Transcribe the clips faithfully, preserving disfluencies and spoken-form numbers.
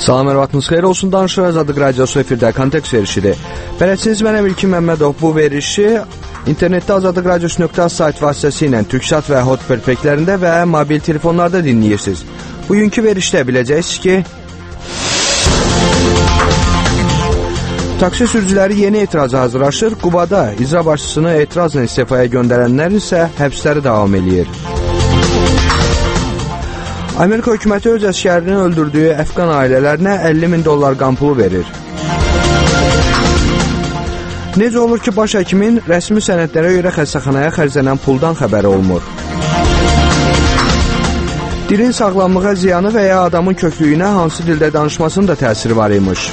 Salam, ərvatınız xeyir olsun, danışır Azadlıq Radiosu efirdə kontekst verişidir. Bələdçiniz mənəm İlkin Məmmədov. Bu verişi internetdə azadlıq radiosu nöqtə az sayt vasitəsilə TürkSat və Hot perfektlərində və mobil telefonlarda dinləyirsiniz. Bugünkü verişdə biləcəksiniz ki, taksi sürücüləri yeni etiraza hazırlaşır. Qubada icra başçısını etirazla istifaya göndərənlər isə həbsləri davam edir. Amerika hökuməti öz əsgərini öldürdüyü Əfqan ailələrinə əlli min dollar qan pulu verir. Necə olur ki, baş həkimin rəsmi sənədlərə görə xəstəxanaya xərclənən puldan xəbəri olmur? Dilin sağlamlığa ziyanı və ya adamın köklüyünə hansı dildə danışmasının da təsiri var imiş.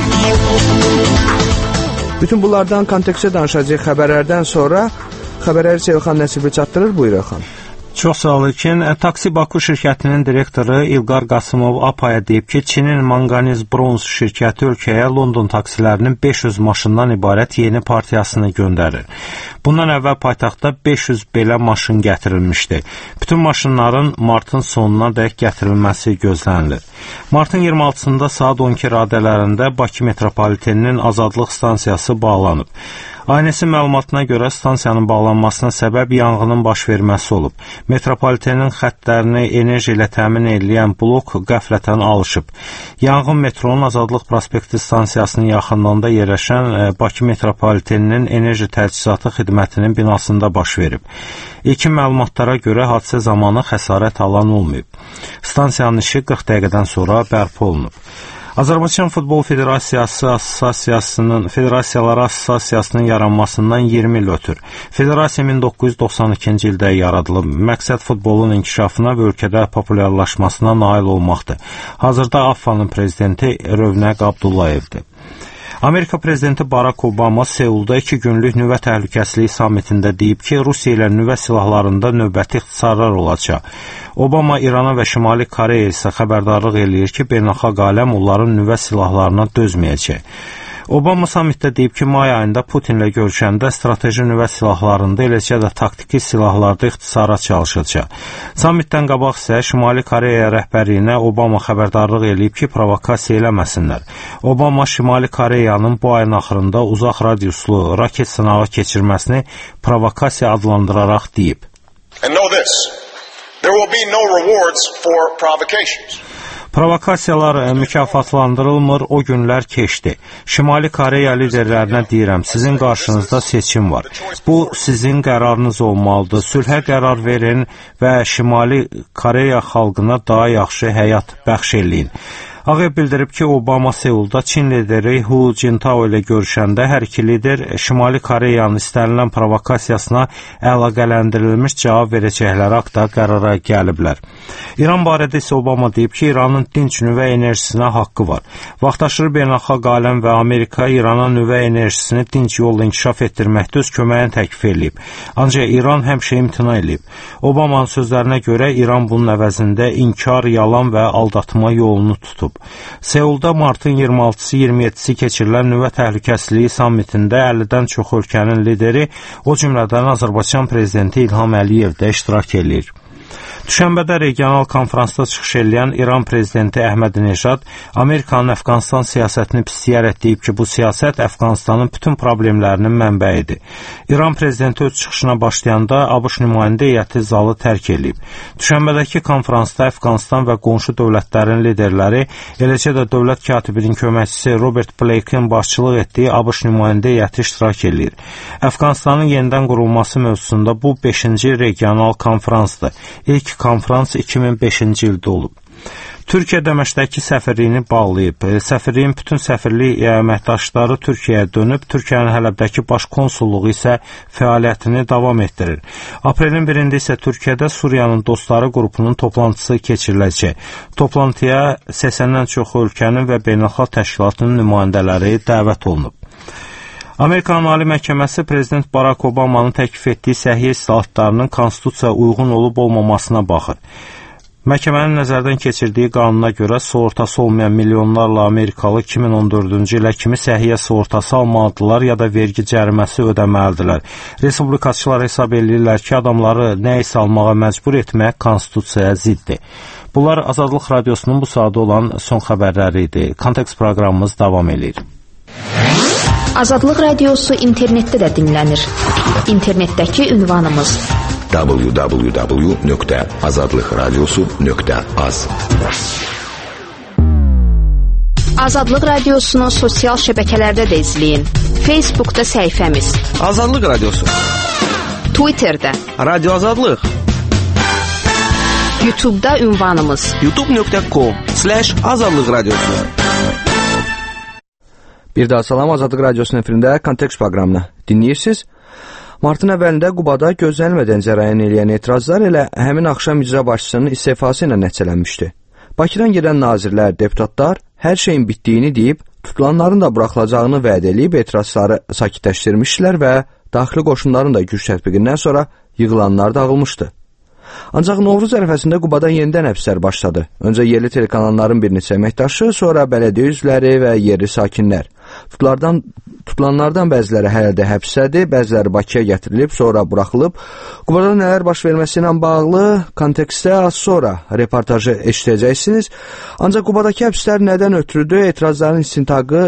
Bütün bunlardan kontekstə danışacaq xəbərlərdən sonra xəbərləri Seyilxan Nəsibi çatdırır. Buyur Xan. Çox sağ ol İlkin. Taksi Baku şirkətinin direktoru İlqar Qasımov APA'ya deyib ki, Çinin Manganiz Bronz şirkəti ölkəyə London taksilərinin beş yüz maşından ibarət yeni partiyasını göndərir. Bundan əvvəl paytaxtda beş yüz belə maşın gətirilmişdi. Bütün maşınların martın sonuna dək gətirilməsi gözlənilir. Martın iyirmi altısında saat on iki radələrində Bakı metropoliteninin Azadlıq stansiyası bağlanıb. Aynəsi məlumatına görə stansiyanın bağlanmasına səbəb yanğının baş verməsi olub. Metropolitenin xəttlərini enerji ilə təmin edən blok qəflətən alışıb. Yanğın metronun Azadlıq prospekti stansiyasının yaxınlığında yerləşən Bakı metropoliteninin enerji təchizatı xidmətinin binasında baş verib. İlkin məlumatlara görə hadisə zamanı xəsarət alan olmayıb. Stansiyanın işi qırx dəqiqədən sonra bərpa olunub. Azərbaycan Futbol Federasiyası Assosiasiyasının Federasiyaları Assosiasiyasının yaranmasından iyirmi il ötür. Federasiya min doqquz yüz doxsan ikinci ildə yaradılıb. Məqsəd futbolun inkişafına və ölkədə populyarlaşmasına nail olmaqdır. Hazırda A F F-nın prezidenti Rövnəq Abdullayevdir. Amerika prezidenti Barack Obama Seulda iki günlük nüvə təhlükəsizliyi sammitində deyib ki, Rusiya ilə nüvə silahlarında növbəti ixtisarlar olacaq. Obama İrana və Şimali Koreya isə xəbərdarlıq eləyir ki, beynəlxalq aləm onların nüvə silahlarına dözməyəcək. Obama sammitdə deyib ki, may ayında Putinlə görüşəndə strateji nüvə silahlarında, eləcə də taktiki silahlarda ixtisara çalışacaq. Sammitdən qabaq isə Şimali Koreya rəhbərliyinə Obama xəbərdarlıq eləyib ki, provokasiya eləməsinlər. Obama Şimali Koreyanın bu ayın axırında uzaq radiuslu raket sınağı keçirməsini provokasiya adlandıraraq deyib. And know this, there will be no rewards for provocations. Provokasiyalar mükafatlandırılmır, o günlər keçdi. Şimali Koreya liderlərinə deyirəm, sizin qarşınızda seçim var. Bu, sizin qərarınız olmalıdır. Sülhə qərar verin və Şimali Koreya xalqına daha yaxşı həyat bəxş eləyin. Ağ Ev bildirib ki, Obama Seulda Çin lideri Hu Jintao ilə görüşəndə hər iki lider Şimali Koreyanın istənilən provokasiyasına əlaqələndirilmiş cavab verəcəkləri haqda qərara gəliblər. İran barədə isə Obama deyib ki, İranın dinc nüvə enerjisinə haqqı var. Vaxtaşırı beynəlxalq aləm və Amerika İrana nüvə enerjisini dinc yolla inkişaf etdirməkdə öz köməyini təklif edib. Ancaq İran həmişə imtina edib. Obamanın sözlərinə görə İran bunun əvəzində inkar, yalan və aldatma yolunu tutub. Seulda martın iyirmi altısı iyirmi yeddisi keçirilən nüvə təhlükəsizliyi sammitində əllidən çox ölkənin lideri, o cümlədən Azərbaycan prezidenti İlham Əliyev də iştirak edir. Düşənbədə regional konferansda çıxış edən İran prezidenti Əhmədinejad Amerikanın Əfqanistan siyasətini pisləyərək deyib ki, bu siyasət Əfqanistanın bütün problemlərinin mənbəyidir. İran prezidenti öz çıxışına başlayanda ABŞ nümayəndə heyəti zalı tərk edib. Düşənbədəki konferansda Əfqanistan və qonşu dövlətlərin liderləri, eləcə də dövlət katibinin köməkçisi Robert Blake'in başçılıq etdiyi ABŞ nümayəndə heyəti iştirak edir. Əfqanistanın yenidən qurulması mövzusunda bu beşinci regional konferansdır. İlk konferans iki min beşinci ildə olub. Türkiyə Dəməşqdəki səfirliyini bağlayıb. Səfirliyin bütün səfirlik əməkdaşları Türkiyəyə dönüb, Türkiyənin Hələbdəki baş konsulluğu isə fəaliyyətini davam etdirir. Aprelin birində isə Türkiyədə Suriyanın Dostları qrupunun toplantısı keçiriləcək. Toplantıya səksəndən çox ölkənin və beynəlxalq təşkilatının nümayəndələri dəvət olunub. Amerikanın Ali Məhkəməsi Prezident Barack Obama'nın təklif etdiyi səhiyyə islahatlarının konstitusiyaya uyğun olub-olmamasına baxır. Məhkəmənin nəzərdən keçirdiyi qanuna görə sığortası olmayan milyonlarla Amerikalı iki min on dördüncü ilə kimi səhiyyə sığortası almalıdırlar ya da vergi cəriməsi ödəməlidirlər. Respublikaçılar hesab edirlər ki, adamları nə isə almağa məcbur etmək konstitusiyaya ziddir. Bunlar Azadlıq Radiosunun bu saatda olan son xəbərləri idi. Kontekst proqramımız davam edir. Azadlıq Radiosu internetdə də dinlənir. İnternetdəki ünvanımız w w w nöqtə azadlıq radiosu nöqtə az. Azadlıq Radiosunu sosial şəbəkələrdə də izləyin. Facebookda səhifəmiz Azadlıq Radiosu, Twitterdə Radio Azadlıq, YouTube'da ünvanımız youtube nöqtə com slash azadlıq radiosu. Bir daha salam, Azadlıq Radiosunun efirində Kontekst proqramını dinləyirsiniz. Martın əvvəlində Qubada gözlənilmədən cərəyan eləyən etirazlar elə həmin axşam icra başçısının istefası ilə nəticələnmişdi. Bakıdan gedən nazirlər, deputatlar hər şeyin bitdiyini deyib, tutulanların da buraxılacağını vəd edib etirazları sakitləşdirmişdilər və daxili qoşunların da güc tətbiqindən sonra yığılanlar dağılmışdı. Ancaq Novruz ərəfəsində Qubada yenidən həbslər başladı. Öncə yerli telekanalların bir neçə əməkdaşı, sonra bələdiyyə üzvləri və yerli sakinlər. Tutulardan, tutulanlardan bəziləri hələ də həbsdədir, bəziləri Bakıya gətirilib, sonra buraxılıb. Qubada nələr baş verməsi ilə bağlı kontekstdə az sonra reportajı eşidəcəksiniz. Ancaq Qubadakı həbslər nədən ötürüdür, etirazların istintaqı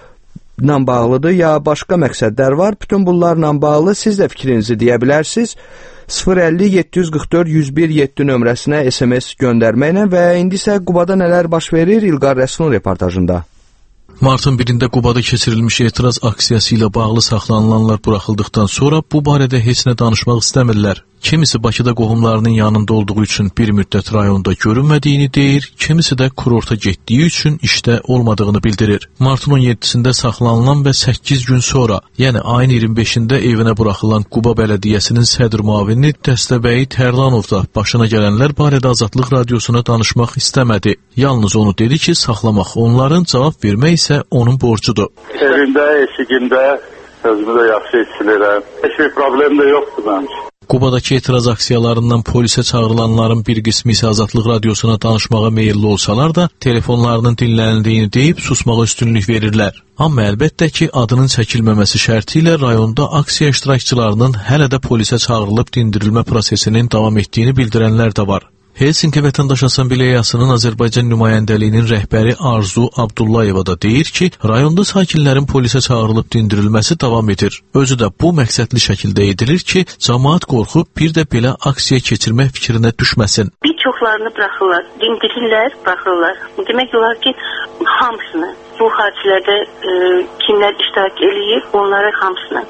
ilə bağlıdır, ya başqa məqsədlər var? Bütün bunlarla bağlı siz də fikrinizi deyə bilərsiniz. sıfır əlli yeddi yüz qırx dörd yüz bir yeddi nömrəsinə S M S göndərməklə və indi isə Qubada nələr baş verir İlqar Rəsulun reportajında. Martın birində Qubada keçirilmiş etiraz aksiyası ilə bağlı saxlanılanlar buraxıldıqdan sonra bu barədə heç nə danışmaq istəmirlər. Kimisi Bakıda qohumlarının yanında olduğu üçün bir müddət rayonda görünmədiyini deyir, kimisi də kurorta getdiyi üçün işdə olmadığını bildirir. Martın on yeddisində saxlanılan və səkkiz gün sonra, yəni ayın iyirmi beşində evinə buraxılan Quba Bələdiyyəsinin sədr müavini Dəstəbəyi Tərlanov da başına gələnlər barədə Azadlıq Radiosuna danışmaq istəmədi. Yalnız onu dedi ki, saxlamaq onların, cavab vermək isə onun borcudur. Evimdə, eşigimdə özümü də yaxşı hiss edirəm. Heç bir problem də yoxdur mənim. Qubadakı etiraz aksiyalarından polisə çağırılanların bir qismi isə Azadlıq Radiosuna danışmağa meyilli olsalar da, telefonlarının dinlənildiyini deyib susmağa üstünlük verirlər. Amma əlbəttə ki, adının çəkilməməsi şərti ilə rayonda aksiya iştirakçılarının hələ də polisə çağırılıb dindirilmə prosesinin davam etdiyini bildirənlər də var. Helsinki Vətəndaş Assambleyasının Azərbaycan nümayəndəliyinin rəhbəri Arzu Abdullayeva da deyir ki, rayonda sakinlərin polisə çağırılıb dindirilməsi davam edir. Özü də bu məqsədli şəkildə edilir ki, cəmaət qorxub bir də belə aksiya keçirmək fikrinə düşməsin. Bir çoxlarını buraxırlar, dindirirlər, buraxırlar. Demək olar ki, hamısını, bu hadisələrdə e, kimlər iştirak eləyir, onları hamısını.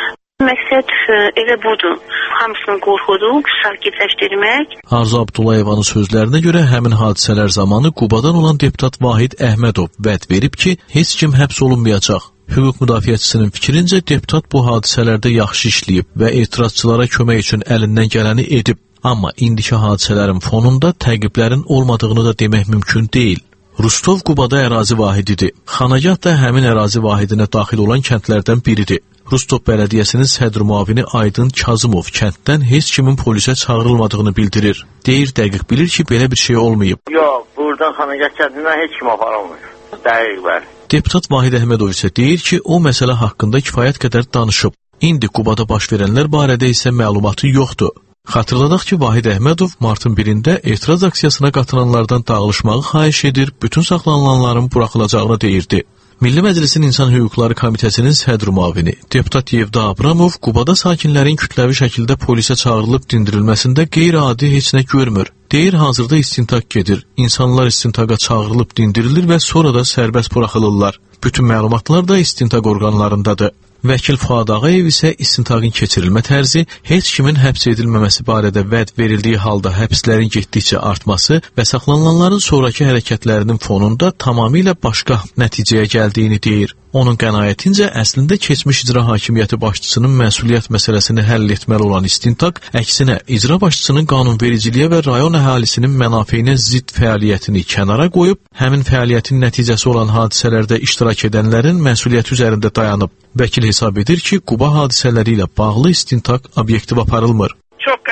Məqsəd elə budur. Hamısını qorxudub, sakitləşdirmək. Arzu Abdullayevanın sözlərinə görə həmin hadisələr zamanı Qubadan olan deputat Vahid Əhmədov vəd verib ki, heç kim həbs olunmayacaq. Hüquq müdafiəçisinin fikrincə deputat bu hadisələrdə yaxşı işləyib və etirazçılara kömək üçün əlindən gələni edib. Amma indiki hadisələrin fonunda təqiblərin olmadığını da demək mümkün deyil. Rustov Qubada ərazi vahididir. Xanagah da həmin ərazi vahidinə daxil olan kəndlərdən biridir. Rustov Bələdiyyəsinin sədr müavini Aydın Kazımov kənddən heç kimin polisə çağırılmadığını bildirir. Deyir, dəqiq bilir ki, belə bir şey olmayıb. Yox, buradan Xanagah kəndindən heç kim aparılmıyor. Dəqiq bəli. Deputat Vahid Əhmədov isə deyir ki, o məsələ haqqında kifayət qədər danışıb. İndi Qubada baş verənlər barədə isə məlumatı yoxdur. Xatırladaq ki, Vahid Əhmədov martın birində etiraz aksiyasına qatılanlardan dağılışmağı xahiş edir, bütün saxlanılanların buraxılacağını deyirdi. Milli Məclisin İnsan Hüquqları Komitəsinin sədr müavini deputat Yevda Abramov Qubada sakinlərin kütləvi şəkildə polisə çağırılıb dindirilməsində qeyri-adi heç nə görmür. Deyir, hazırda istintaq gedir. İnsanlar istintaqa çağırılıb dindirilir və sonra da sərbəst buraxılırlar. Bütün məlumatlar da istintaq orqanlarındadır. Vəkil Fuad Ağayev isə istintaqın keçirilmə tərzi, heç kimin həbs edilməməsi barədə vəd verildiyi halda həbslərin getdikcə artması və saxlanılanların sonraki hərəkətlərinin fonunda tamamilə başqa nəticəyə gəldiyini deyir. Onun qənaətincə, əslində keçmiş icra hakimiyyəti başçısının məsuliyyət məsələsini həll etməli olan istintaq, əksinə icra başçısının qanunvericiliyə və rayon əhalisinin mənafeyinə zidd fəaliyyətini kənara qoyub, həmin fəaliyyətin nəticəsi olan hadisələrdə iştirak edənlərin məsuliyyəti üzərində dayanıb. Vəkil hesab edir ki, Quba hadisələri ilə bağlı istintaq obyektiv aparılmır. Çox qəribə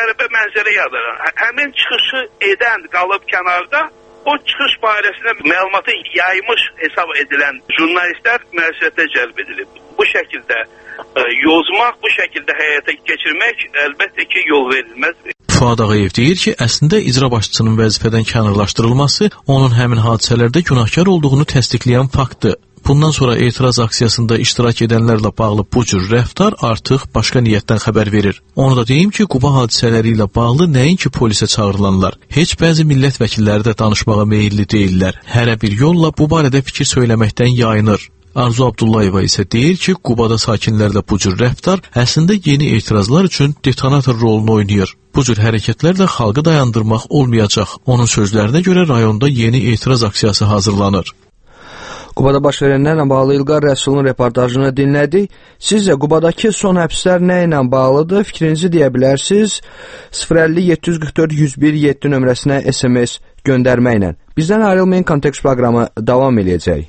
qəribə mənzərə yaradır. Həmin çıxışı edən qalıb kənarda, o çıxış barəsində məlumatı yaymış hesab edilən jurnalistlər məsuliyyətə cəlb edilib. Bu şəkildə e, yozmaq, bu şəkildə həyata keçirmək əlbəttə ki, yol verilməz. Fuad Ağayev deyir ki, əslində icra başçısının vəzifədən kənarlaşdırılması onun həmin hadisələrdə günahkar olduğunu təsdiqləyən faktdır. Bundan sonra etiraz aksiyasında iştirak edənlərlə bağlı bu cür rəftar artıq başqa niyyətdən xəbər verir. Onu da deyim ki, Quba hadisələri ilə bağlı nəinki polisə çağırılanlar, heç bəzi millət vəkilləri də danışmağa meyilli deyirlər. Hərə bir yolla bu barədə fikir söyləməkdən yayınır. Arzu Abdullayeva isə deyir ki, Qubada sakinlərlə bu cür rəftar əslində yeni etirazlar üçün detonator rolunu oynayır. Bu cür hərəkətlərlə xalqı dayandırmaq olmayacaq. Onun sözlərinə görə rayonda yeni etiraz aksiyası hazırlanır. Qubada baş verənlərlə bağlı İlqar Rəsulun reportajını dinlədik. Sizcə Qubadakı son həbslər nə ilə bağlıdır? Fikrinizi deyə bilərsiniz. sıfır əlli yeddi yüz qırx dörd yüz bir yeddi nömrəsinə S M S göndərməklə. Bizdən ayrılmayın, Kontekst proqramı davam edəcək.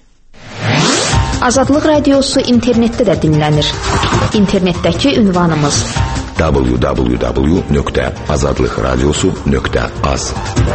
Azadlıq Radiosu internetdə də dinlənir. İnternetdəki ünvanımız w w w nöqtə azadlıq radiosu nöqtə az.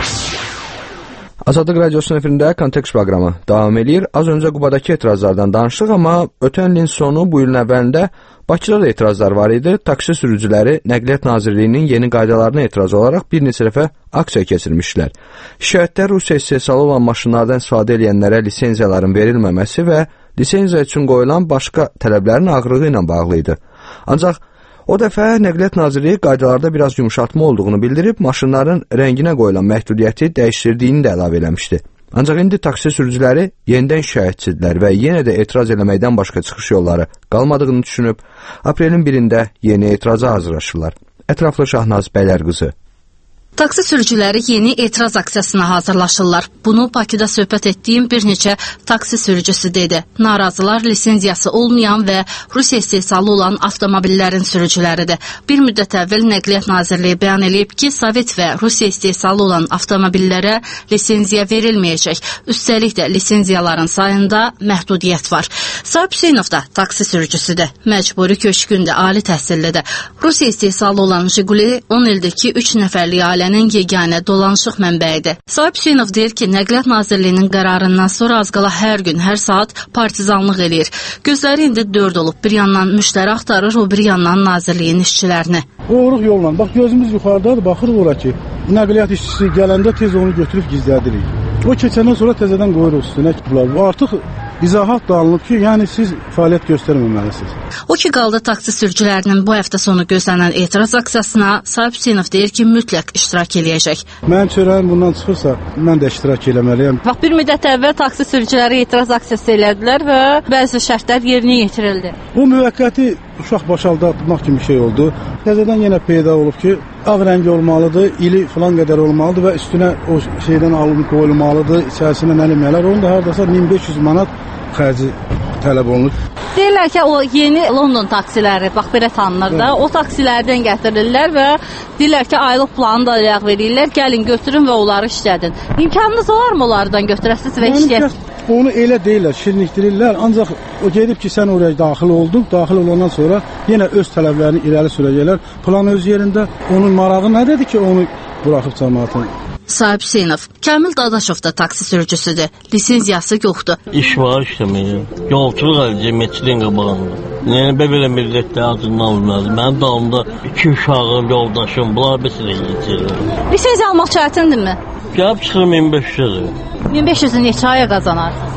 Azadlıq Radiosunun efirində Kontekst proqramı davam edir. Az öncə Qubadakı etirazlardan danışdıq, amma ötən ilin sonu bu ilin əvvəlində Bakıda da etirazlar var idi. Taksi sürücüləri Nəqliyyat Nazirliyinin yeni qaydalarına etiraz olaraq bir neçə dəfə aksiya keçirmişlər. Şikayətlər Rusiya istehsalı olan maşınlardan istifadə edənlərə lisenziyaların verilməməsi və lisenziya üçün qoyulan başqa tələblərin ağırlığı ilə bağlı idi. Ancaq o dəfə Nəqliyyat Nazirliyi qaydalarda biraz yumuşatma olduğunu bildirib, maşınların rənginə qoyulan məhdudiyyəti dəyişdirdiyini də əlavə eləmişdi. Ancaq indi taksi sürücüləri yenidən şikayətçidirlər və yenə də etiraz eləməkdən başqa çıxış yolları qalmadığını düşünüb, aprelin birində yeni etiraza hazırlaşırlar. Ətraflı Şahnaz Bəylərqızı. Taksi sürücüləri yeni etiraz aksiyasına hazırlaşırlar. Bunu Bakıda söhbət etdiyim bir neçə taksi sürücüsü dedi. Narazılar lisenziyası olmayan və Rusiya istehsalı olan avtomobillərin sürücüləridir. Bir müddət əvvəl Nəqliyyat Nazirliyi bəyan edib ki, Sovet və Rusiya istehsalı olan avtomobillərə lisenziya verilməyəcək. Üstəlik də lisenziyaların sayında məhdudiyyət var. Sahib Hüseynov da taksi sürücüsüdür. Məcburi köçkündür, ali təhsillidir. Rusiya istehsalı olan Jiguli on ildəki üç nəfərlik ailə yeganə dolanışıq mənbəyidir. Sahib Hüseynov deyir ki, Nəqliyyat Nazirliyinin qərarından sonra az qala hər gün, hər saat partizanlıq eləyir. Gözləri indi dörd olub. Bir yandan müştəri axtarır, o bir yandan Nazirliyin işçilərini. Qoyuruq yolla. Bax, gözümüz yuxarıdadır, baxırıq ora ki, nəqliyyat işçisi gələndə tez onu götürüb gizlədirik. O keçəndən sonra təzədən qoyuruq üstünə. Artıq İzahat da alınıb ki, yəni siz fəaliyyət göstərməməlisiniz. O ki, qaldı taksi sürücülərinin bu həftə sonu gözlənən etiraz aksiyasına Sahib Hüseynov deyir ki, mütləq iştirak eləyəcək. Mənim çörəyim bundan çıxırsa, mən də iştirak eləməliyəm. Bax, bir müddət əvvəl taksi sürücüləri etiraz aksiyası elədilər və bəzi şərtlər yerinə yetirildi. Bu müvəqqəti uşaq başaldatmaq kimi şey oldu. Təzədən yenə peyda olub ki, ağ rəngi olmalıdır, ili filan qədər olmalıdır və üstünə o şeydən alınıb qoyulmalıdır, içərisinə nə eləməklər. Onu da haradasa min beş yüz manat xərci tələb olunur. Deyirlər ki, o yeni London taksiləri, bax belə tanınır da, o taksilərdən gətirirlər və deyirlər ki, aylıq planı da ayaq verirlər, gəlin götürün və onları işlədin. İmkanınız olarmı onlardan götürəsiniz və işləyəsiniz? Onu elə deyirlər, şirinlikdirirlər, ancaq o gedib ki, sən oraya daxil oldun, daxil olandan sonra yenə öz tələblərini irəli sürəcəklər. Plan öz yerində, onun marağı nədir ki, onu buraxıb cəmaatın? Sahib Hüseynov, Kamil Dadaşov da taksi sürücüsüdür. Lisenziyası yoxdur. İş var işləməyə. Yolçuluq əlicə meçilin qabağında. Yəni, belə millətdə adından olmaz. Mənim dalımda iki uşağım, yoldaşım, bunlar bəsilə geçirir. Lisenziya almaq çətindirmi? Gəlib çıxır min beş yüz. min beş yüzü neçə aya qazanarsınız?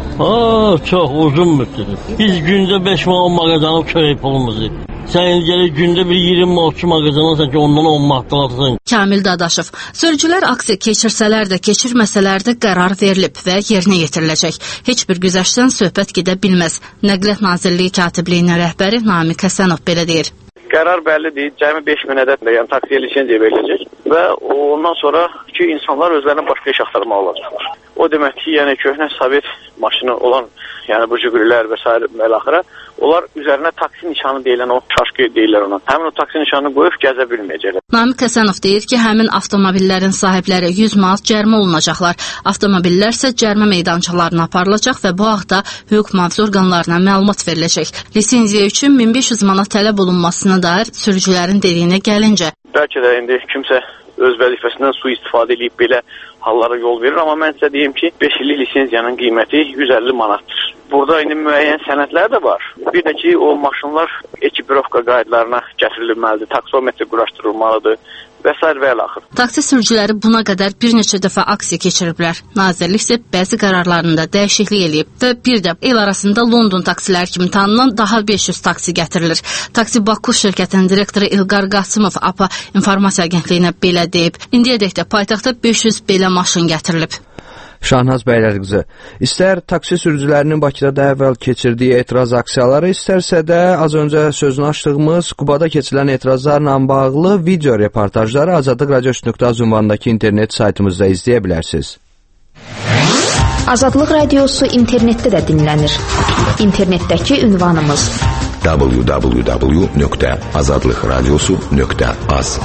Aa, çox uzun müddət. Biz gündə beş man on man qazanıb köy pulumuzu. Sən gəlir gündə bir iyirmi otuz man qazanırsan ki, ondan on manat alırsan. Kamil Dadaşov, sürücülər aksiya keçirsələr də, keçirməsələr də qərar verilib və yerinə yetiriləcək. Heç bir güzəştdən söhbət gedə bilməz. Nəqliyyat Nazirliyi katibliyinin rəhbəri Namiq Həsənov belə deyir. Qərar bəllidir, cəmi beş min ədəd yəni taksiyə lisenziya veriləcək və ondan sonra ki, insanlar özlərinə başqa iş axtarmalı olacaqlar. O demək ki, yəni köhnə Sovet maşını olan, yəni bu Jigulilər və s. məlaxıra, onlar üzərinə taksi nişanı deyilən o şaşqı deyirlər ona. Həmin o taksi nişanını qoyub gəzə bilməyəcəklər. Namiq Həsənov deyir ki, həmin avtomobillərin sahibləri yüz manat cərimə olunacaqlar. Avtomobillər isə cərimə meydançalarına aparılacaq və bu haqda hüquq mühafizə orqanlarına məlumat veriləcək. Lisenziya üçün min beş yüz manat tələb olunmasına dair sürücülərin dediyinə gəlincə, Bəlkə də indi kimsə öz vəzifəsindən sui-istifadə edib belə hallara yol verir, amma mən sizə deyim ki, beş illik lisenziyanın qiyməti yüz əlli manatdır. Burada indi müəyyən sənədlər də var. Bir də ki, o maşınlar ekipirovka qaydalarına gətirilməlidir, taksometr quraşdırılmalıdır və s. və ilaxır. Taksi sürücüləri buna qədər bir neçə dəfə aksiya keçiriblər. Nazirlik isə bəzi qərarlarında dəyişiklik eləyib və bir də el arasında London taksiləri kimi tanınan daha beş yüz taksi gətirilir. Taksi Baku şirkətinin direktoru İlqar Qasımov A P A informasiya agentliyinə belə deyib. İndiyədək də paytaxtda beş yüz belə maşın gətirilib. Şahnaz Bəylərqızı, istər taksi sürücülərinin Bakıda da əvvəl keçirdiyi etiraz aksiyaları, istərsə də az öncə sözünü açdığımız Qubada keçirilən etirazlarla bağlı video reportajları azadlıq radios nöqtə az ünvanındakı internet saytımızda izləyə bilərsiniz. Azadlıq radiosu internetdə də dinlənir. İnternetdəki ünvanımız w w w nöqtə azadlıq radiosu nöqtə az.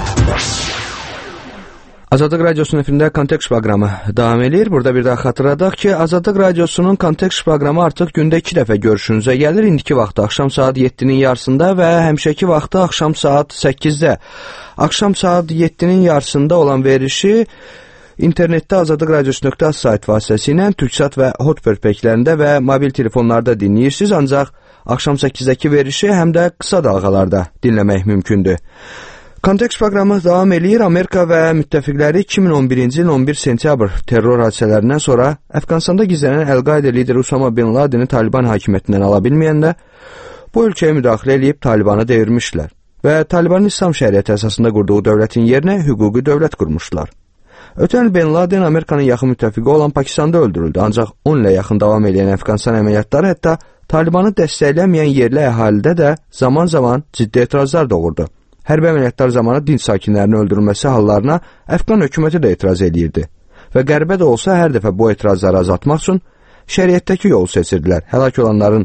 Azadlıq Radiosu'nun efirində Kontekst proqramı davam edir. Burada bir daha xatırladaq ki, Azadlıq Radiosu'nun Kontekst proqramı artıq gündə iki dəfə görüşünüzə gəlir. İndiki vaxtda axşam saat yeddinin yarısında və həmişəki vaxtda axşam saat səkkizdə. Axşam saat yeddinin yarısında olan verilişi internetdə azadlıq radiosu nöqtə az sayt vasitəsilə Türksat və Hotbird-peklərində və mobil telefonlarda dinləyirsiniz, ancaq axşam səkizdəki verilişi həm də qısa dalğalarda dinləmək mümkündür. Kontekst proqramı davam eləyir. Amerika və müttəfiqləri iki min on birinci ilin on bir sentyabr terror hadisələrindən sonra Əfqanistanda gizlənən Əl-Qaidə lideri Usama bin Ladeni Taliban hakimiyyətindən ala bilməyəndə bu ölkəyə müdaxilə edib Talibanı devirmişdilər və Talibanın İslam şəriəti əsasında qurduğu dövlətin yerinə hüquqi dövlət qurmuşdular. Ötən il Bin Laden Amerikanın yaxın müttəfiqi olan Pakistanda öldürüldü, ancaq on ilə yaxın davam edən Əfqanistan əməliyyatları hətta Talibanı dəstəklənməyən yerli əhalidə də zaman-zaman ciddi etirazlar doğurdu. Hərbi əməliyyatlar zamanı dinc sakinlərinin öldürülməsi hallarına Əfqan hökuməti də etiraz edirdi və qərbə də olsa hər dəfə bu etirazları azaltmaq üçün şəriətdəki yolu seçirdilər, həlak olanların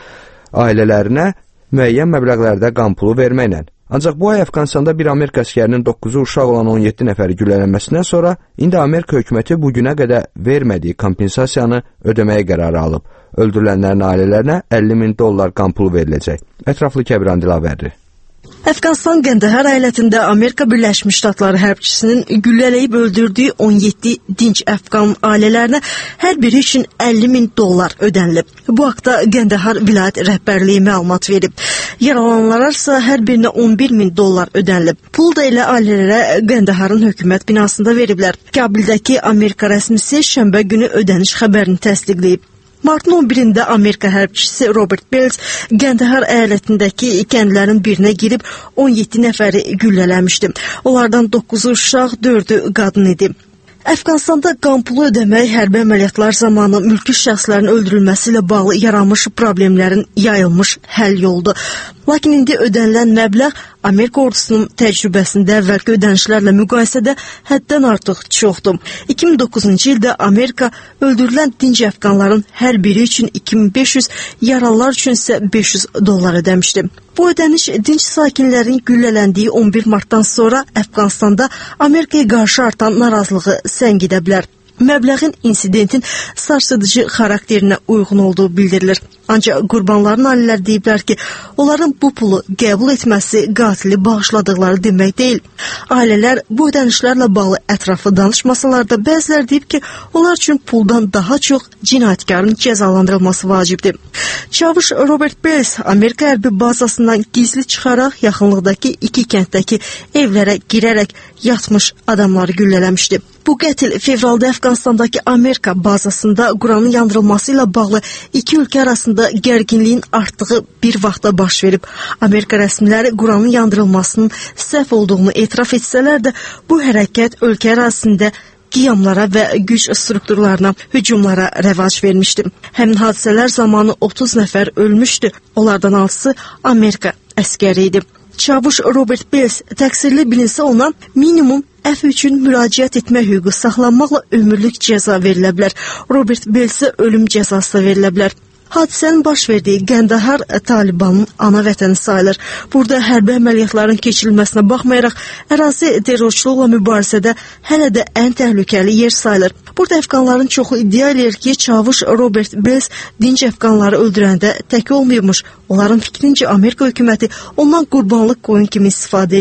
ailələrinə müəyyən məbləğlərdə qan pulu verməklə. Ancaq bu ay Əfqanistanda bir Amerika əskərinin doqquzu uşaq olan on yeddi nəfəri güllələnməsindən sonra indi Amerika hökuməti bu günə qədər vermədiyi kompensasiyanı ödəməyə qərarı alıb. Öldürülənlərin ailələrinə əlli min dollar qan pulu veriləcək. Ətraflı Kəbran Dilavərli. Əfqanistan Qəndəhar əyalətində Amerika Birləşmiş Ştatları hərbçisinin güllələyib öldürdüyü on yeddi dinc Əfqan ailələrinə hər biri üçün əlli min dollar ödənilib. Bu haqda Qəndəhar vilayət rəhbərliyi məlumat verib. Yaralananlara isə hər birinə on bir min dollar ödənilib. Pul da elə ailələrə Qəndaharın hökumət binasında veriblər. Kabildəki Amerika rəsmisi şənbə günü ödəniş xəbərini təsdiqləyib. Martın on birində Amerika hərbçisi Robert Bells Qəndəhar əyalətindəki kəndlərin birinə girib on yeddi nəfəri güllələmişdi. Onlardan doqquzu uşaq, dördü qadın idi. Əfqanistanda qan pulu ödəmək hərbi əməliyyatlar zamanı mülki şəxslərin öldürülməsi ilə bağlı yaranmış problemlərin yayılmış həll yoludur. Lakin indi ödənilən məbləğ Amerika ordusunun təcrübəsində əvvəlki ödənişlərlə müqayisədə həddən artıq çoxdur. iki min doqquzuncu ildə Amerika öldürülən dinc əfqanların hər biri üçün iki min beş yüz, yaralılar üçün isə beş yüz dollar ödəmişdi. Bu ödəniş dinc sakinlərin güllələndiyi on bir martdan sonra Əfqanistanda Amerikaya qarşı artan narazılığı səngidə bilər. Məbləğin insidentin sarsıdıcı xarakterinə uyğun olduğu bildirilir. Ancaq qurbanların ailələri deyiblər ki, onların bu pulu qəbul etməsi qatili bağışladıqları demək deyil. Ailələr bu ödənişlərlə bağlı ətraflı danışmasalar da bəziləri deyib ki, onlar üçün puldan daha çox cinayətkarın cəzalandırılması vacibdir. Çavuş Robert Bells Amerika hərbi bazasından gizli çıxaraq yaxınlıqdakı iki kənddəki evlərə girərək yatmış adamları güllələmişdi. Bu qətil fevralda Əfqanistandakı Amerika bazasında Quranın yandırılması ilə bağlı iki ölkə arasında gərginliyin artdığı bir vaxtda baş verib. Amerika rəsmiləri Quranın yandırılmasının səhv olduğunu etiraf etsələr də bu hərəkət ölkə ərazisində qiyamlara və güc strukturlarına, hücumlara rəvac vermişdi. Həmin hadisələr zamanı otuz nəfər ölmüşdü. Onlardan altısı Amerika əskəri idi. Çavuş Robert Bells təqsirli bilinsə ona minimum əf üçün müraciət etmə hüququ saxlanmaqla ömürlük cəza verilə bilər. Robert Bellsə ölüm cəzası verilə bilər. Hadisənin baş verdiyi Qəndahar Talibanın ana vətəni sayılır. Burada hərbi əməliyyatların keçirilməsinə baxmayaraq, ərazi terrorçuluqla mübarizədə hələ də ən təhlükəli yer sayılır. Burada əfqanların çoxu iddia edir ki, çavuş Robert Bells dinc əfqanları öldürəndə tək olmayıbmış. Onların fikrincə Amerika hökuməti ondan qurbanlıq qoyun kimi istifadə edir.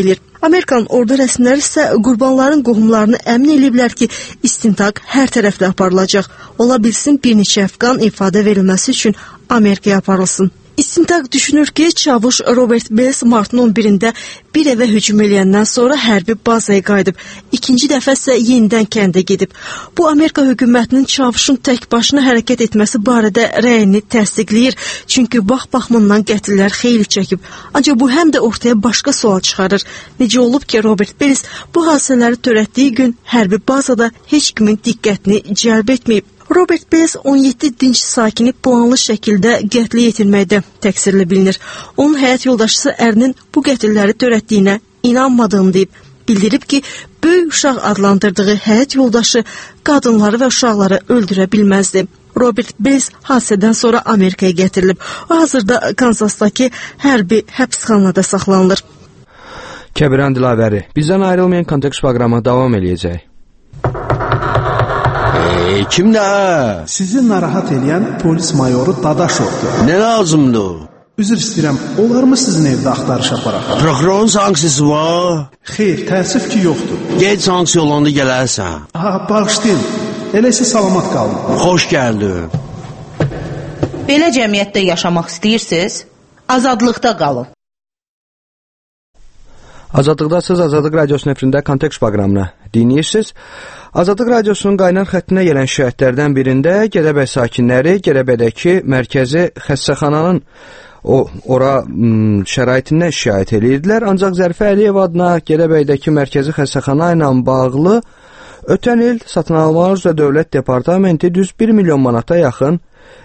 Amerikanın ordu rəsmiləri isə qurbanların qohumlarını əmin ediblər ki, istintaq hər tərəfdə aparılacaq. Ola bilsin bir neçə əfqan ifadə verilməsi üçün Amerikaya aparılsın. İstintaq düşünür ki, çavuş Robert Bells martın on birində bir evə hücum eləyəndən sonra hərbi bazaya qayıdıb. İkinci dəfə isə yenidən kəndə gedib. Bu, Amerika hökumətinin çavuşun tək başına hərəkət etməsi barədə rəyini təsdiqləyir. Çünki vaxt baxımından qətillər xeyli çəkib. Ancaq bu həm də ortaya başqa sual çıxarır. Necə olub ki, Robert Bells bu hadisələri törətdiyi gün hərbi bazada heç kimin diqqətini cəlb etməyib. Robert Bells on yeddi dinc sakini planlı şəkildə qətlə yetirməkdə təqsirli bilinir. Onun həyat yoldaşısı ərinin bu qətilləri törətdiyinə inanmadığını deyib. Bildirib ki, böyük uşaq adlandırdığı həyat yoldaşı qadınları və uşaqları öldürə bilməzdi. Robert Bells hadisədən sonra Amerikaya gətirilib. O hazırda Kansasdakı hərbi həbsxanada saxlanılır. Kəbirən Dilavəri, bizdən ayrılmayan kontekst proqramı davam eləyəcək. Kimdə? Sizi narahat edən polis mayoru Dadaşovdur. Nə lazımdır? Üzr istəyirəm, olar mı sizin evdə axtarış aparaq? Prokurorun sanksiyası var? Xeyr, təəssüf ki, yoxdur. Gec sanksiya olanda gələrsən. Ha, bağışlayın. Elə isə salamat qalın. Xoş gəldin. Belə cəmiyyətdə yaşamaq istəyirsiniz? Azadlıqda qalın. Azadlıqdasınız, Azadlıq Radiosunun efirində kontekst proqramını dinləyirsiniz. Azadlıq Radiosunun qaynar xəttinə gələn şikayətlərdən birində Gədəbəy sakinləri Gədəbəydəki mərkəzi xəstəxananın o ora m, şəraitindən şikayət edirdilər. Ancaq Zərifə Əliyev adına Gədəbəydəki mərkəzi xəstəxana ilə bağlı ötən il satın almalar üzrə Dövlət Departamenti düz bir milyon manata yaxın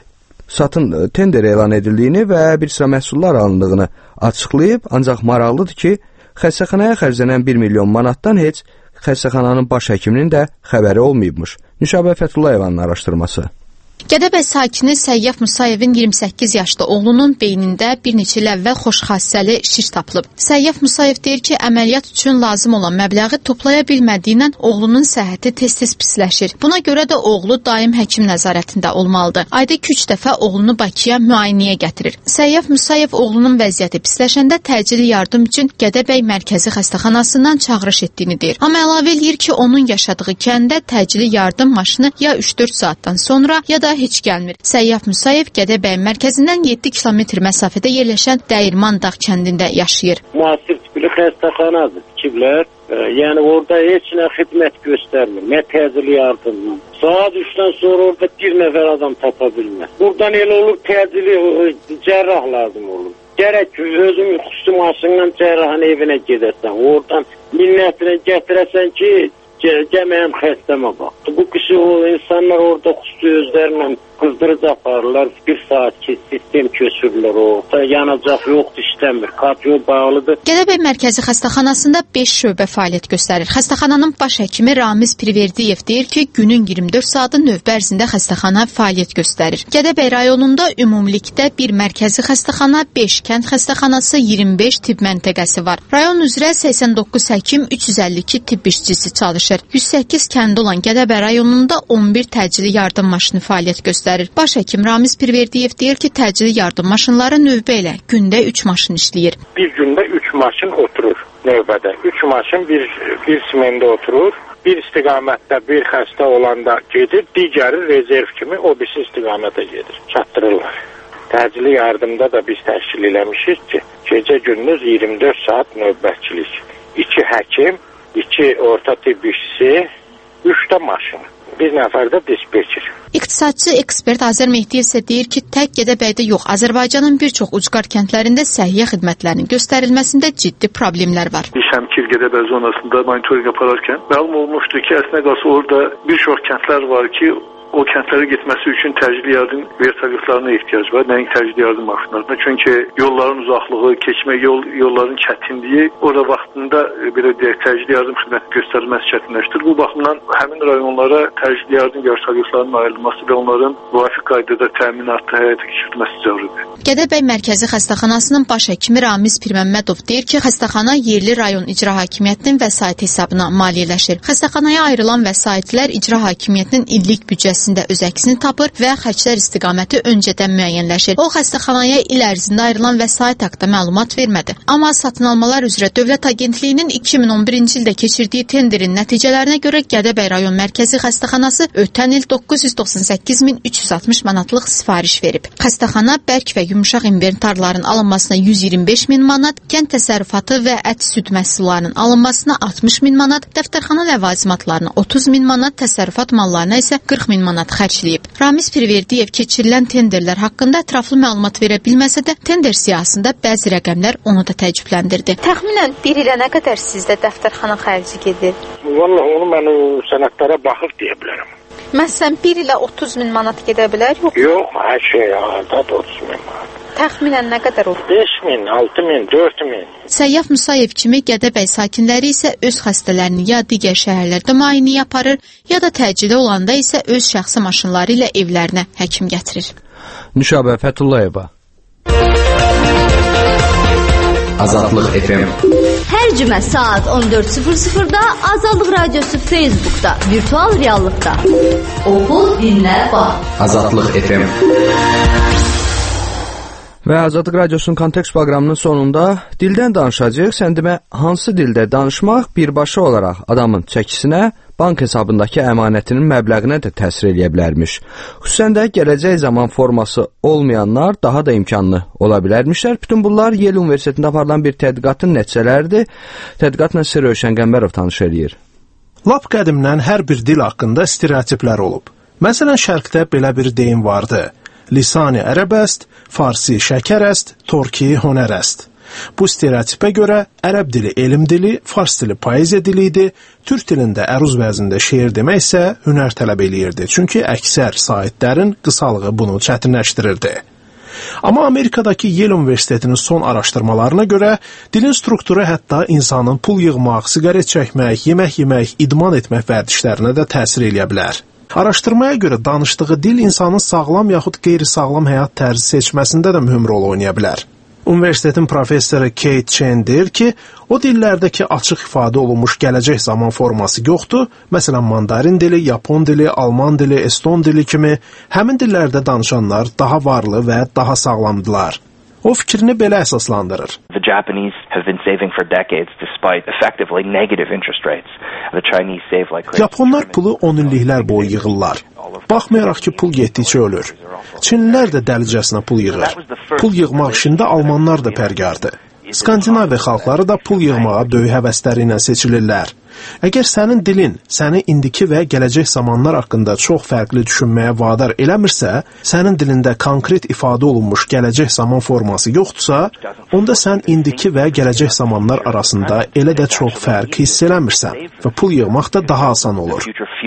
satın tender elan edildiyini və bir sıra məhsullar alındığını açıqlayıb. Ancaq maraqlıdır ki, xəstəxanaya xərclənən bir milyon manatdan heç xəstəxananın baş həkiminin də xəbəri olmayıbmış. Nüşabə Fəthullayevanın araşdırması. Gədəbəy sakini Səyyaf Musayevin iyirmi səkkiz yaşlı oğlunun beynində bir neçə il əvvəl xoşxassəli şiş tapılıb. Səyyaf Musayev deyir ki, əməliyyat üçün lazım olan məbləği toplaya bilmədiyindən oğlunun səhhəti tez-tez pisləşir. Buna görə də oğlu daim həkim nəzarətində olmalıdır. Ayda iki üç dəfə oğlunu Bakıya müayinəyə gətirir. Səyyaf Musayev oğlunun vəziyyəti pisləşəndə təcili yardım üçün Gədəbəy mərkəzi xəstəxanasından çağırış etdiyini deyir. Amma əlavə eləyir ki, onun yaşadığı kəndə təcili yardım maşını ya üç dörd saatdan sonra, ya da heç gəlmir. Səyyaf Musayev Gədəbəy mərkəzindən yeddi kilometr məsafədə yerləşən Dəyirman Dağ kəndində yaşayır. Müasir tipli xəstəxanadır, tikiblər. Yəni orada heç nə xidmət göstərmir. Nə təcili yardım. Saat üçdən sonra orada bir nəfər adam tapa bilməz. Buradan elə olur, təcili cərrah lazım olur. Gərək ki, özün xüsusi maşınla cərrahın evinə gedəsən. Oradan minnətlə gətirəsən ki, gəlməyəm xəstəmə bax. Bu kişi o insanlar orada xüsusi özlərindən qızdırıcı aparırlar. Bir saat ki, sistem köçürürlər orada. Yanacaq yoxdur, işləmir. Kapyo bağlıdır. Gədəbəy mərkəzi xəstəxanasında beş şöbə fəaliyyət göstərir. Xəstəxananın baş həkimi Ramiz Pirverdiyev deyir ki, günün iyirmi dörd saatı növbə ərzində xəstəxana fəaliyyət göstərir. Gədəbəy rayonunda ümumilikdə bir mərkəzi xəstəxana, beş kənd xəstəxanası, iyirmi beş tibb məntəqəsi var. Rayon üzrə səksən doqquz həkim, üç yüz əlli iki tibb işçisi çalışır. yüz səkkiz kəndi olan Gədəbəy rayonunda on bir təcili yardım maşını fəaliyyət göstərir. Baş həkim Ramiz Pirverdiyev deyir ki, təcili yardım maşınları növbə ilə gündə üç maşın işləyir. Bir gündə üç maşın oturur növbədə. üç maşın bir, bir simində oturur. Bir istiqamətdə bir xəstə olanda gedir, digəri rezerv kimi o birisi istiqamətə gedir. Çatdırırlar. Təcili yardımda da biz təşkil eləmişik ki, gecə gündüz iyirmi dörd saat növbətçilik. iki həkim, iki orta tibb işçisi, üç də maşın. Bir nəfər də dispetçer. İqtisadçı ekspert Azər Mehdiyev isə deyir ki, tək Gədəbəydə yox, Azərbaycanın bir çox ucqar kəndlərində səhiyyə xidmətlərinin göstərilməsində ciddi problemlər var. Şəmkir Gədəbəy zonasında monitorinq yaparkən məlum olmuşdu ki, əslində qalsa orada bir çox kəndlər var ki, o kəndlərə getməsi üçün təcili yardım vertolyotlarına ehtiyac var, nəinki təcili yardım maşınlarına. Çünki yolların uzaqlığı, keçmə yol yolların çətinliyi orada vaxtında belə deyək təcili yardım xidməti göstərilməsi çətinləşdir. Bu baxımdan həmin rayonlara təcili yardım vertolyotlarının ayrılması və onların müvafiq qaydada təminatı həyata keçirilməsi zəruridir. Gədəbəy mərkəzi xəstəxanasının baş həkimi Ramiz Pirməmmədov deyir ki, xəstəxana yerli rayon icra hakimiyyətinin vəsait hesabına maliyyələşir. Xəstəxanaya ayrılan vəsaitlər icra hakimiyyətinin illik büdcəsi müayinəsində öz əksini tapır və xərclər istiqaməti öncədən müəyyənləşir. O, xəstəxanaya il ərzində ayrılan vəsait haqqında məlumat vermədi. Amma satın almalar üzrə Dövlət Agentliyinin iki min on birinci ildə keçirdiyi tenderin nəticələrinə görə Gədəbəy rayon mərkəzi xəstəxanası ötən il doqquz yüz doxsan səkkiz min üç yüz altmış manatlıq sifariş verib. Xəstəxana bərk və yumşaq inventarların alınmasına yüz iyirmi beş min manat, kənd təsərrüfatı və ət süd məhsullarının alınmasına altmış min manat, dəftərxana ləvazimatlarına otuz min manat, təsərrüfat mallarına isə qırx min manat xərcləyib. Ramiz Pirverdiyev keçirilən tenderlər haqqında ətraflı məlumat verə bilməsə də, tender siyahısında bəzi rəqəmlər onu da təəccübləndirdi. Təxminən bir ilə nə qədər sizdə dəftərxana xərci gedir? Vallahi onu mən o sənədlərə baxıb deyə bilərəm. Məsələn, bir ilə otuz min manat gedə bilər, yox? Yox, hər şey arada otuz min manat. Təxminən nə qədər olur? beş min, altı min, dörd min. Səyyaf Musayev kimi Gədəbəy sakinləri isə öz xəstələrini ya digər şəhərlərdə müayinəyə aparır, ya da təcili olanda isə öz şəxsi maşınları ilə evlərinə həkim gətirir. Nüşabə Fətullayeva. Azadlıq F M. Hər cümə saat on dörd sıfır sıfırda Azadlıq Radiosu Facebook'da, virtual reallıqda. Oxu, dinlə, bax. Azadlıq F M. Və Azadlıq Radiosunun kontekst proqramının sonunda dildən danışacağıq. Sən demə, hansı dildə danışmaq birbaşa olaraq adamın çəkisinə, bank hesabındakı əmanətinin məbləğinə də təsir edə bilərmiş. Xüsusən də gələcək zaman forması olmayanlar daha da imkanlı ola bilərmişlər. Bütün bunlar Yale Universitetində aparılan bir tədqiqatın nəticələridir. Tədqiqatla sizə Rövşən Qəmbərov tanış eləyir. Lap qədimdən hər bir dil haqqında stereotiplər olub. Məsələn, şərqdə belə bir deyim vardı. Lisani ərəbəst, farsi şəkərəst, torki honərəst. Bu stereotipə görə ərəb dili elm dili, fars dili poeziya dili idi, türk dilində əruz vəzində şeir demək isə hünər tələb eləyirdi. Çünki əksər saitlərin qısalığı bunu çətinləşdirirdi. Amma Amerikadakı Yale Universitetinin son araşdırmalarına görə dilin strukturu hətta insanın pul yığmaq, siqaret çəkmək, yemək yemək, idman etmək vərdişlərinə də təsir eləyə bilər. Araşdırmaya görə danışdığı dil insanın sağlam yaxud qeyri-sağlam həyat tərzi seçməsində də mühüm rol oynaya bilər. Universitetin professoru Kate Chen deyir ki, o dillərdəki açıq ifadə olunmuş gələcək zaman forması yoxdur. Məsələn, mandarin dili, Yapon dili, Alman dili, Eston dili kimi həmin dillərdə danışanlar daha varlı və daha sağlamdılar. O fikrini belə əsaslandırır. The Japanese have been saving for decades despite effectively negative interest rates. The Chinese save like crazy. Japonlar pulu on illiklər boyu yığırlar. Baxmayaraq ki, pul getdikcə ölür. Çinlilər də dəlicəsinə pul yığır. Pul yığmaq işində almanlar da pərgardır. Skandinaviya xalqları da pul yığmağa böyük həvəsləri ilə seçilirlər. Əgər sənin dilin səni indiki və gələcək zamanlar haqqında çox fərqli düşünməyə vadar eləmirsə, sənin dilində konkret ifadə olunmuş gələcək zaman forması yoxdursa, onda sən indiki və gələcək zamanlar arasında elə də çox fərq hiss eləmirsən və pul yığmaq da daha asan olur.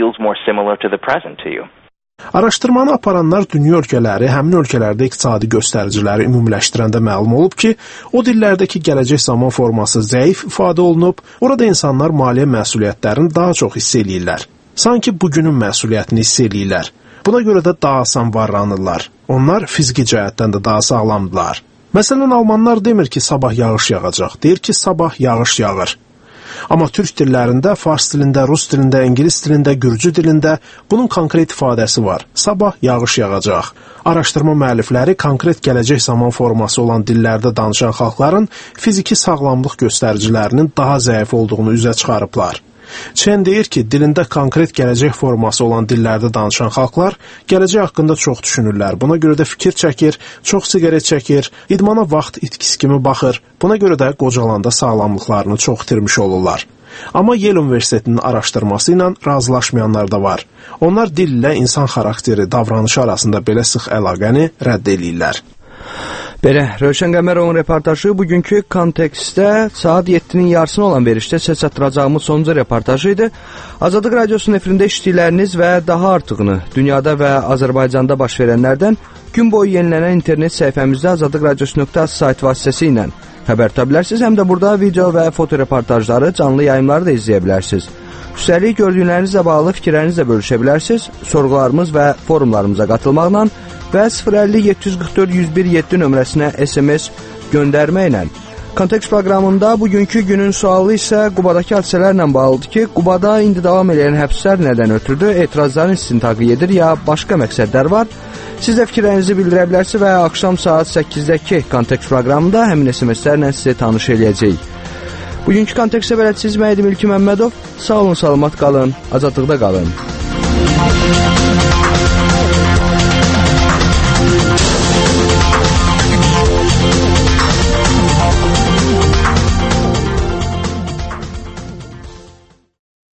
Araşdırmanı aparanlar dünya ölkələri, həmin ölkələrdə iqtisadi göstəriciləri ümumiləşdirəndə məlum olub ki, o dillərdəki gələcək zaman forması zəif ifadə olunub, orada insanlar maliyyə məsuliyyətlərini daha çox hiss eləyirlər. Sanki bugünün məsuliyyətini hiss eləyirlər. Buna görə də daha asan varlanırlar. Onlar fiziki cəhətdən də daha sağlamdılar. Məsələn, almanlar demir ki, sabah yağış yağacaq, deyir ki, sabah yağış yağır. Amma türk dillərində, fars dilində, rus dilində, ingilis dilində, gürcü dilində bunun konkret ifadəsi var. Sabah yağış yağacaq. Araşdırma müəllifləri konkret gələcək zaman forması olan dillərdə danışan xalqların fiziki sağlamlıq göstəricilərinin daha zəif olduğunu üzə çıxarıblar. Chen deyir ki, dilində konkret gələcək forması olan dillərdə danışan xalqlar gələcək haqqında çox düşünürlər. Buna görə də fikir çəkir, çox siqaret çəkir, idmana vaxt itkisi kimi baxır. Buna görə də qocalanda sağlamlıqlarını çox itirmiş olurlar. Amma Yale Universitetinin araşdırması ilə razılaşmayanlar da var. Onlar dil ilə insan xarakteri, davranışı arasında belə sıx əlaqəni rədd eləyirlər. Belə, Rövşən Qəmərovun reportajı bugünkü kontekstdə saat yeddinin yarısına olan verişdə səs çatdıracağımız sonuncu reportajı idi. Azadlıq Radiosunun efirində işlədikləriniz və daha artığını dünyada və Azərbaycanda baş verənlərdən gün boyu yenilənən internet səhifəmizdə azadlıq radiosu nöqtə az sayt vasitəsilə xəbər tuta bilərsiniz. Həm də burada video və foto reportajları, canlı yayımları da izləyə bilərsiniz. Üstəlik gördüklərinizlə bağlı fikirlərinizlə bölüşə bilərsiniz. Sorğularımız və forumlarımıza qatılmaqla və sıfır əlli yeddi yüz qırx dörd yüz bir yeddi nömrəsinə S M S göndərməklə Kontekst proqramında bugünkü günün sualı isə Qubadakı hadisələrlə bağlıdır ki, Qubada indi davam edən həbslər nədən ötürdü, etirazların istintaqı edir ya başqa məqsədlər var? Siz də fikirlərinizi bildirə bilərsiniz və axşam saat səkkizdə Kontekst proqramında həmin S M S-lərlə sizə tanış eləyəcəyik. Bugünkü Kontekstə bələdçiniz mən idim İlkin Məmmədov. Sağ olun, salamat qalın, azadlıqda qalın.